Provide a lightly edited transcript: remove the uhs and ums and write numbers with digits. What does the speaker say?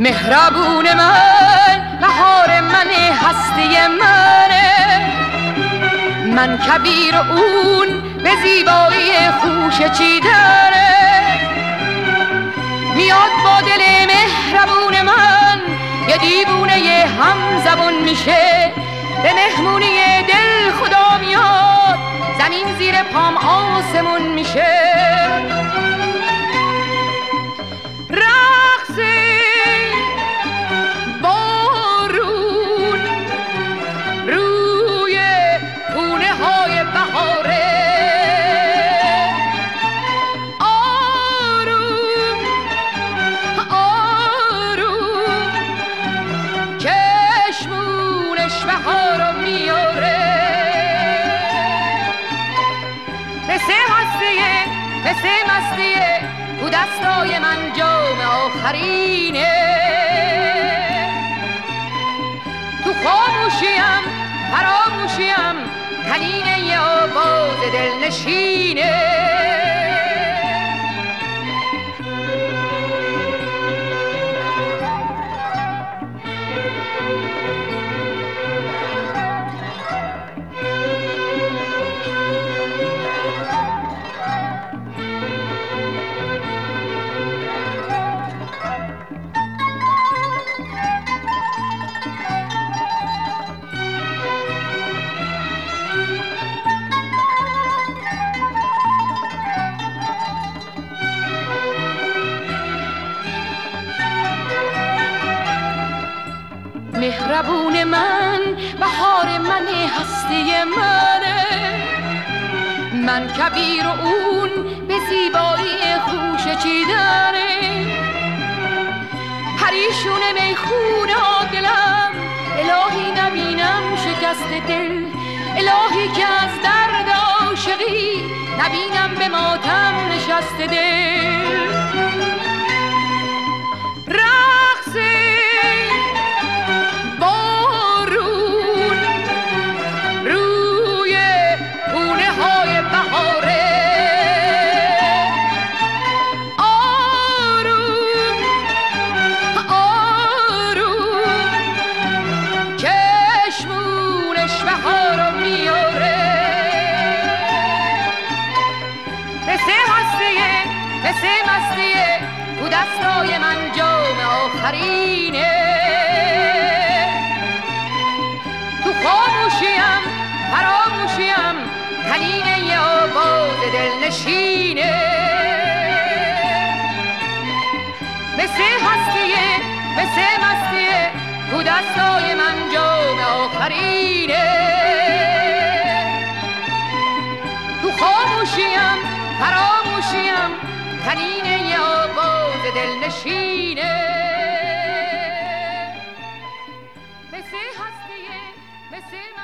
مهربون من، بهار من، هستی منه. من کبیر اون به زیبایی خوش چیدنه. میاد با دل مهربون من، یه دیوونه یه هم زبون میشه. به مهمونی دل خدا میاد، زمین زیر پام آسمون میشه. رقص بارون روی پونه های بهاره. آروم آروم چشمونش بهارو میاره. مثل مستیه تو دستای من جام آخرینه. تو خاموشیم فراموشیم تنین یه آواز دلنشینه. مهربون من، بهار من، هستی منه. من کبیر و اون به زیبایی خوش چیدنه. پریشون میخونه دلم، الهی نبینم شکست دل. الهی که از درد عاشقی نبینم به ماتم نشست دل. رقص مستیه تو دستای من جام آخرینه. تو خاموشیم فراموشیم تنین یه آواز دلنشینه. مثل مستیه تو دستای من جام آخرینه. تو خاموشیم فراموشیم تنین یه آواز دلنشینه. مثل